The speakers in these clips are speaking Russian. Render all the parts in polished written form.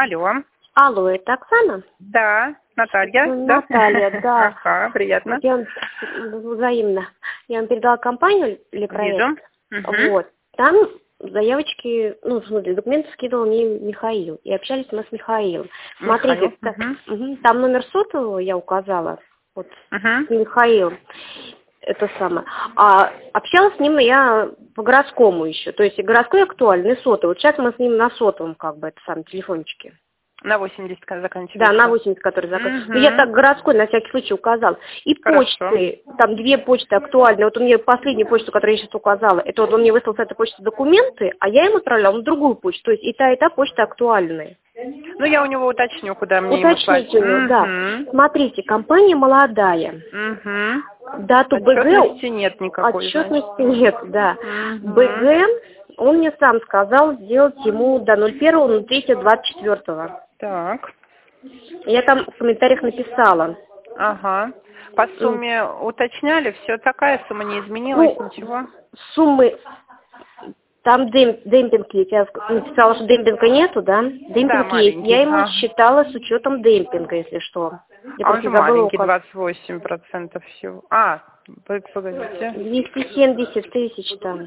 Алло. Алло, это Оксана? Да, Наталья. Наталья, да. Ага, приятно. Взаимно. Я вам передала компанию или проект. Вижу. Угу. Вот. Там заявочки, ну, в смысле, документы скидывал мне Михаил. И общались мы с Михаилом. Смотрите, там номер сотового я указала. Вот, с Михаилом. Это самое. А общалась с ним я по городскому еще. То есть и городской актуальный, и сотовый. Вот сейчас мы с ним на сотовом, как бы, это самое, телефончике. На 80 заканчивается. Да, на 80, который заканчивается. Ну, я так городской на всякий случай указала. И почты, там 2 почты актуальные. Вот у меня последнюю почту, которую я сейчас указала, это вот он мне выслал с этой почты документы, а я ему отправляла на другую почту. То есть и та почта актуальные. Ну, я у него уточню, куда мне ему слать. Уточните у него, да. Смотрите, компания молодая. Дату БГ... Отчетности нет никакой. Отчетности нет, да. БГ, он мне сам сказал сделать ему до 01.03.24. Так. Я там в комментариях написала. Ага. По сумме уточняли, все такая сумма не изменилась, ничего? Суммы, там демпинг есть. Я написала, что демпинга нету, да? Демпинг да, есть. Я ему считала с учетом демпинга, если что. Я он же маленький, 28% всего. Погодите. 270 тысяч там.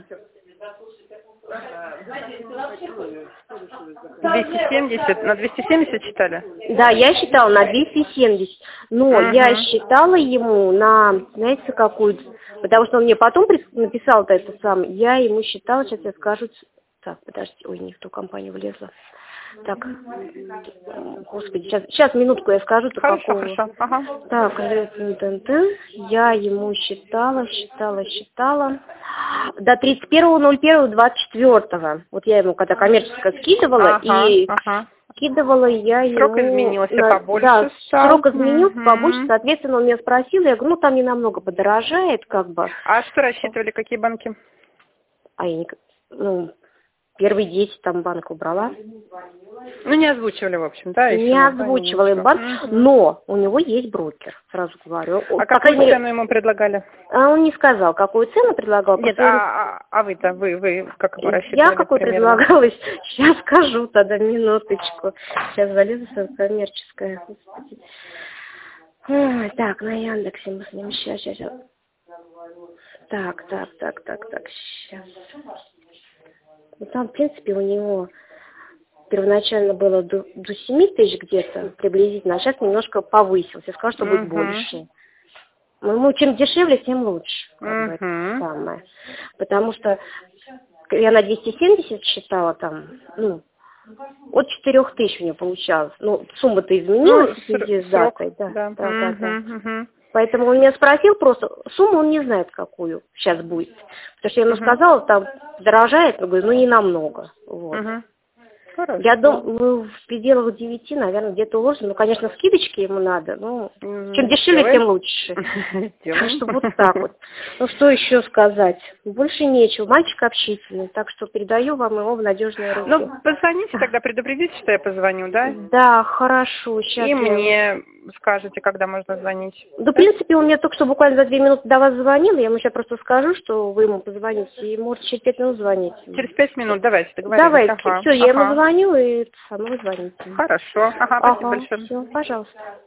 270? На 270 считали? Да, я считала на 270. Но я считала ему на, знаете, какую-то... Потому что он мне потом написал-то это сам. Я ему считала, сейчас я скажу... Так, подождите, ой, не в ту компанию влезла. Так, господи, сейчас минутку я скажу. Хорошо. Ага. Так, я ему считала. До 31.01.24. Вот я ему когда коммерческое скидывала, скидывала я ему... Срок изменился побольше. Да, срок изменился побольше, соответственно, он меня спросил, я говорю, там не намного подорожает, как бы. А что рассчитывали, какие банки? Первые 10 там банк убрала. Ну, не озвучивали, в общем, да? Не озвучивала им банк, но у него есть брокер, сразу говорю. А какую цену ему предлагали? Он не сказал, какую цену предлагал. Нет, а вы-то, вы как его рассчитывали? Я какой предлагала? Сейчас скажу тогда, минуточку. Сейчас залезу в свое коммерческое. Так, на Яндексе мы с ним сейчас. Так, сейчас. Там, в принципе, у него первоначально было до 7 тысяч где-то приблизительно, а сейчас немножко повысился. Я сказала, что будет больше. Ну, чем дешевле, тем лучше. Это самое. Потому что я на 270 считала там, от 4 тысяч у меня получалось. Сумма-то изменилась в связи с датой. Да. Поэтому он меня спросил просто, сумму он не знает, какую сейчас будет. Потому что я ему сказала, там дорожает, но говорю, не намного. Вот. Я думаю, в пределах 9, наверное, где-то уложим. Конечно, скидочки ему надо, чем дешевле, тем лучше. Так что вот так вот. Что еще сказать? Больше нечего. Мальчик общительный, так что передаю вам его в надежные руки. Позвоните тогда, предупредите, что я позвоню, да? Да, хорошо. Сейчас мне скажете, когда можно звонить. Да, в принципе, он мне только что буквально за 2 минуты до вас звонил. Я ему сейчас просто скажу, что вы ему позвоните, и может через 5 минут звонить. Через 5 минут, давайте договоримся. Давайте, все, я ему звоню, и сама вы звоните. Хорошо, спасибо большое. Все, пожалуйста.